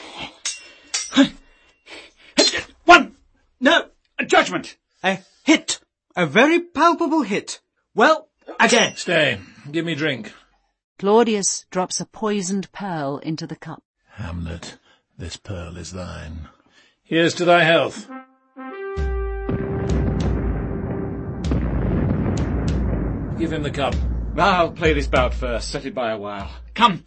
Speaker 6: One! No! A judgment!
Speaker 10: A hit! A very palpable hit. Well, again.
Speaker 1: Stay. Give me drink.
Speaker 3: Claudius drops a poisoned pearl into the cup.
Speaker 9: Hamlet, this pearl is thine.
Speaker 1: Here's to thy health. Give him the cup.
Speaker 6: I'll play this bout first. Set it by a while. Come.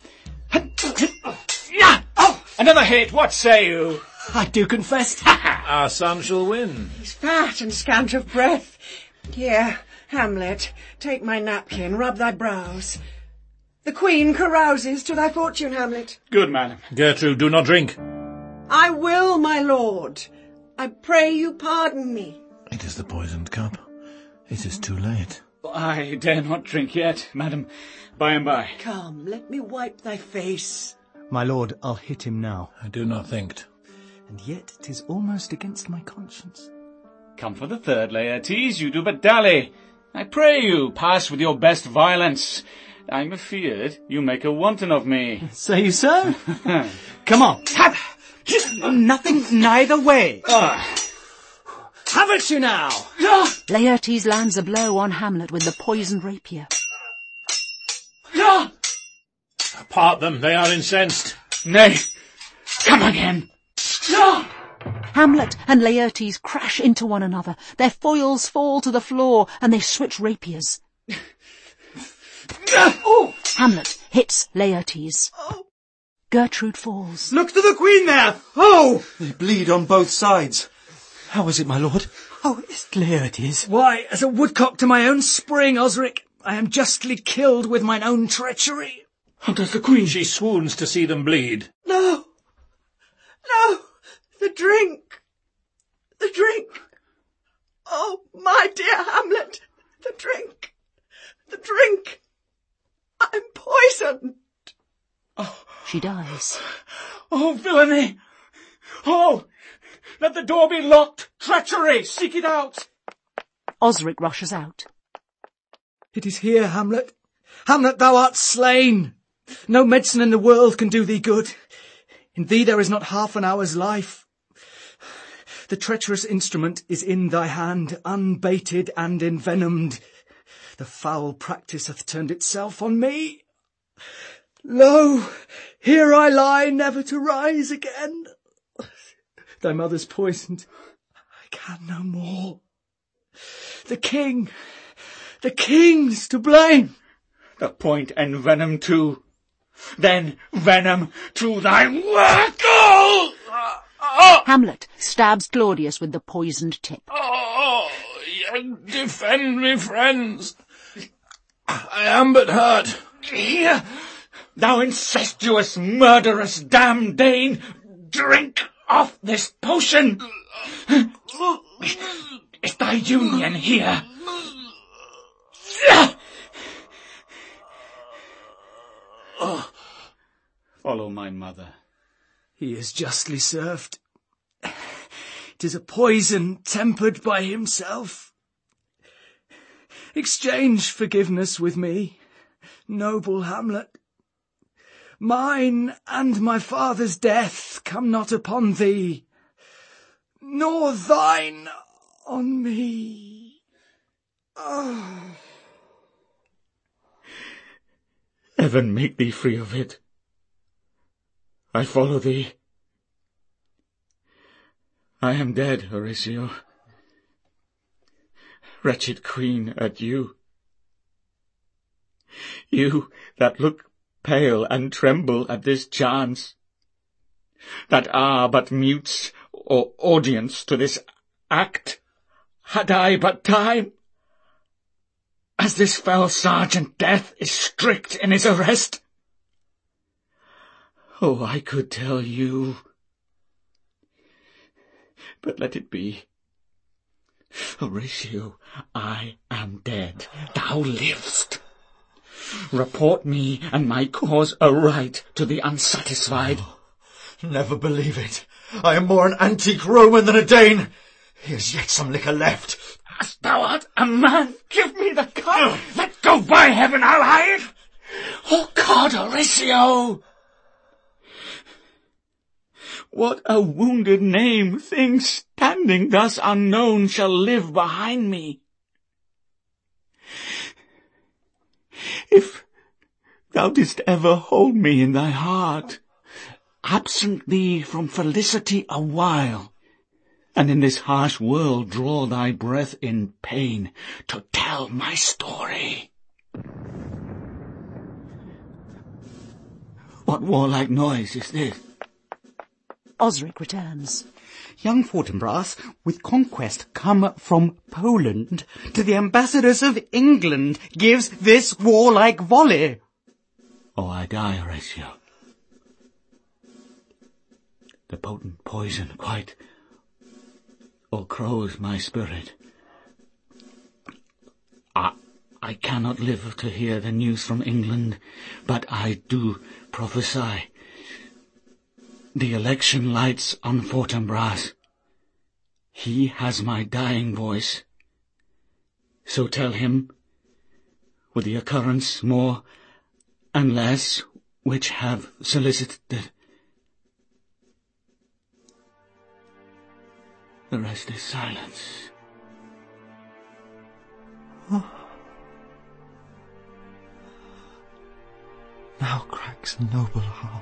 Speaker 6: Oh, another hit. What say you?
Speaker 10: I do confess.
Speaker 1: Our son shall win.
Speaker 4: He's fat and scant of breath. Here, Hamlet, take my napkin, rub thy brows. The queen carouses to thy fortune, Hamlet.
Speaker 6: Good, madam.
Speaker 1: Gertrude, do not drink.
Speaker 4: I will, my lord. I pray you pardon me.
Speaker 9: It is the poisoned cup. It is too late.
Speaker 6: I dare not drink yet, madam. By and by.
Speaker 4: Come, let me wipe thy face.
Speaker 2: My lord, I'll hit him now.
Speaker 9: I do not think't.
Speaker 2: And yet 'tis almost against my conscience.
Speaker 6: Come for the third, Laertes. You do but dally. I pray you, pass with your best violence. I'm afeard you make a wanton of me.
Speaker 2: Say you so? Come on. Have
Speaker 10: nothing neither way.
Speaker 6: Ah.
Speaker 2: Have it you now!
Speaker 3: Laertes lands a blow on Hamlet with the poisoned rapier.
Speaker 1: Part them, they are incensed.
Speaker 6: Nay, come again.
Speaker 3: Hamlet and Laertes crash into one another. Their foils fall to the floor, and they switch rapiers. Hamlet hits Laertes. Gertrude falls.
Speaker 10: Look to the queen there! Oh!
Speaker 7: They bleed on both sides. How is it, my lord?
Speaker 10: Oh, it's Laertes.
Speaker 2: Why, as a woodcock to my own spring, Osric, I am justly killed with mine own treachery.
Speaker 1: How does the queen? She swoons to see them bleed.
Speaker 4: No! No! The drink! The drink! Oh, my dear Hamlet! The drink! The drink! I'm poisoned!
Speaker 6: Oh.
Speaker 3: She dies.
Speaker 6: Oh, villainy! Oh! Let the door be locked! Treachery! Seek it out!
Speaker 3: Osric rushes out.
Speaker 2: It is here, Hamlet. Hamlet, thou art slain. No medicine in the world can do thee good. In thee there is not half an hour's life. The treacherous instrument is in thy hand, unbaited and envenomed. The foul practice hath turned itself on me. Lo, here I lie, never to rise again. Thy mother's poisoned. I can no more. The king, the king's to blame.
Speaker 6: The point envenom too. Then venom to thy work. Oh! Oh!
Speaker 3: Hamlet stabs Claudius with the poisoned tip.
Speaker 1: Oh, defend me, friends. I am but hurt.
Speaker 6: Here, thou incestuous, murderous, damned Dane, drink off this potion! Is thy union here? Oh. Follow my mother.
Speaker 2: He is justly served. It is a poison tempered by himself. Exchange forgiveness with me, noble Hamlet. Mine and my father's death come not upon thee, nor thine on me. Oh.
Speaker 6: Heaven make thee free of it. I follow thee. I am dead, Horatio. Wretched queen, adieu. You that look pale and tremble at this chance, that are but mutes or audience to this act, had I but time, as this fell Sergeant Death is strict in his arrest. Oh, I could tell you, but let it be. Horatio, I am dead. Thou livest. Report me and my cause aright to the unsatisfied.
Speaker 7: Oh, never believe it. I am more an antique Roman than a Dane. Here's yet some liquor left.
Speaker 6: As thou art a man, give me the cup. Let go, by heaven, I'll hide. Oh God, Horatio! What a wounded name, thing standing thus unknown, shall live behind me. If thou didst ever hold me in thy heart, absent thee from felicity a while, and in this harsh world draw thy breath in pain to tell my story. What warlike noise is this?
Speaker 3: Osric returns.
Speaker 10: Young Fortinbras, with conquest come from Poland, to the ambassadors of England gives this warlike volley.
Speaker 6: Oh, I die, Horatio. The potent poison quite o'ercrows my spirit. I, I cannot live to hear the news from England, but I do prophesy. The election lights on Fortinbras. He has my dying voice. So tell him, with the occurrence more and less which have solicited. The rest is silence.
Speaker 7: Oh. Now cracks a noble heart.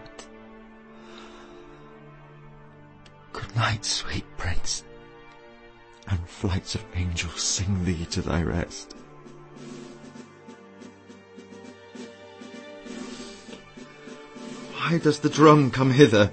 Speaker 7: Good night, sweet prince, and flights of angels sing thee to thy rest. Why does the drum come hither?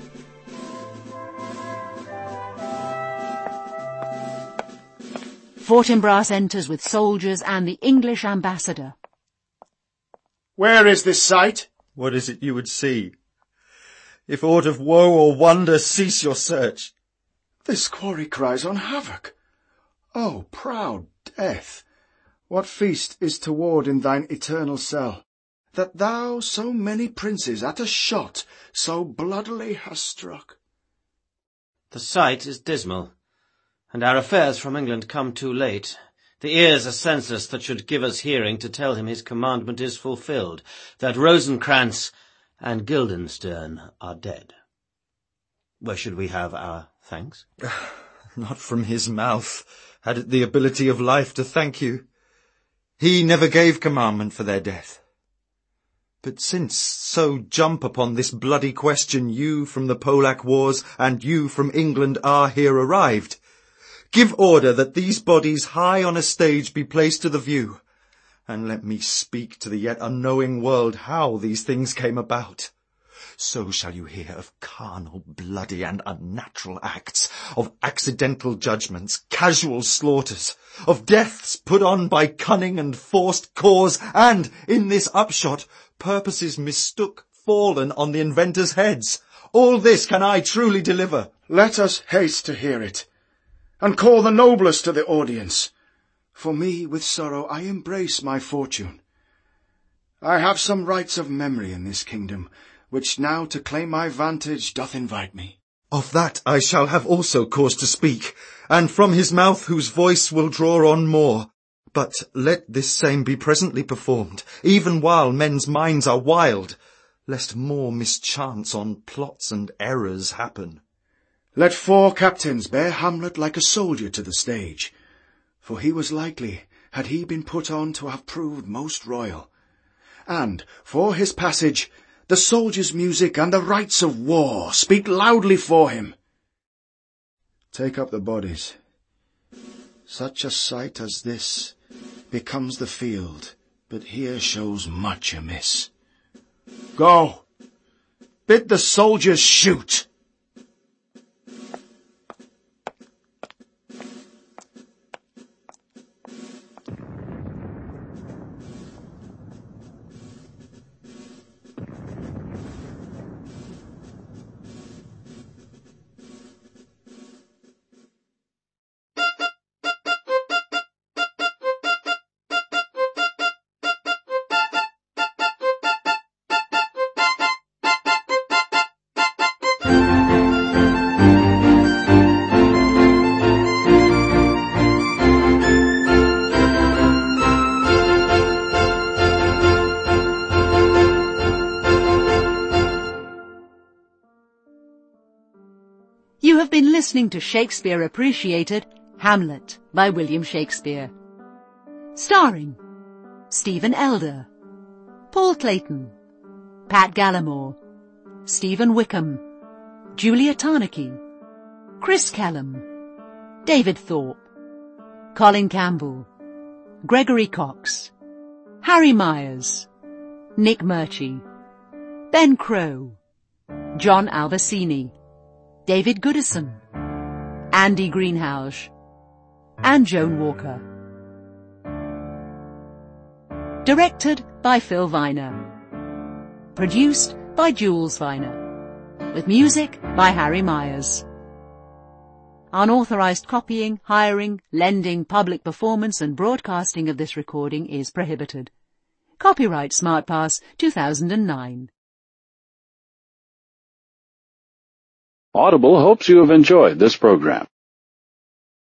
Speaker 3: Fortinbras enters with soldiers and the English ambassador.
Speaker 12: Where is this sight?
Speaker 7: What is it you would see? If aught of woe or wonder, cease your search.
Speaker 12: This quarry cries on havoc. O proud death, what feast is toward in thine eternal cell, that thou so many princes at a shot so bloodily hast struck?
Speaker 13: The sight is dismal, and our affairs from England come too late. The ears are senseless that should give us hearing to tell him his commandment is fulfilled, that Rosencrantz and Guildenstern are dead. Where should we have our thanks?
Speaker 7: Not from his mouth had it the ability of life to thank you. He never gave commandment for their death. But since so jump upon this bloody question, you from the Polack wars and you from England are here arrived, give order that these bodies high on a stage be placed to the view, and let me speak to the yet unknowing world how these things came about. So shall you hear of carnal, bloody, and unnatural acts, of accidental judgments, casual slaughters, of deaths put on by cunning and forced cause, and, in this upshot, purposes mistook fallen on the inventors' heads. All this can I truly deliver.
Speaker 12: let us haste to hear it, and call the noblest to the audience. For me, with sorrow, I embrace my fortune. I have some rights of memory in this kingdom, which now to claim my vantage doth invite me.
Speaker 7: Of that I shall have also cause to speak, and from his mouth whose voice will draw on more. But let this same be presently performed, even while men's minds are wild, lest more mischance on plots and errors happen.
Speaker 12: Let four captains bear Hamlet like a soldier to the stage, for he was likely, had he been put on, to have proved most royal. And, for his passage, the soldier's music and the rights of war speak loudly for him. Take up the bodies. Such a sight as this becomes the field, but here shows much amiss. Go, bid the soldiers shoot.
Speaker 3: You have been listening to Shakespeare Appreciated, Hamlet by William Shakespeare. Starring Stephen Elder, Paul Clayton, Pat Gallimore, Stephen Wickham, Julia Tarnacki, Chris Kellum, David Thorpe, Colin Campbell, Gregory Cox, Harry Myers, Nick Murchie, Ben Crow, John Albacini, David Goodison, Andy Greenhalgh, and Joan Walker. Directed by Phil Viner. Produced by Jules Viner. With music by Harry Myers. Unauthorized copying, hiring, lending, public performance and broadcasting of this recording is prohibited. Copyright SmartPass two thousand nine.
Speaker 14: Audible hopes you have enjoyed this program.